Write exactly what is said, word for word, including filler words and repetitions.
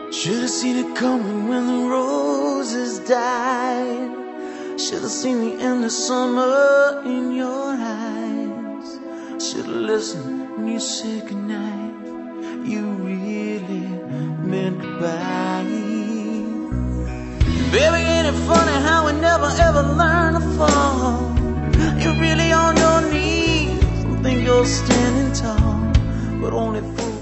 Should've seen it coming when the roses died. Should've seen the end of summer in your eyes. Should've listened when you said goodnight. You really meant goodbye. Baby, ain't it funny how we never ever learn to fall? You're really on your knees and think you're standing tall, but only fools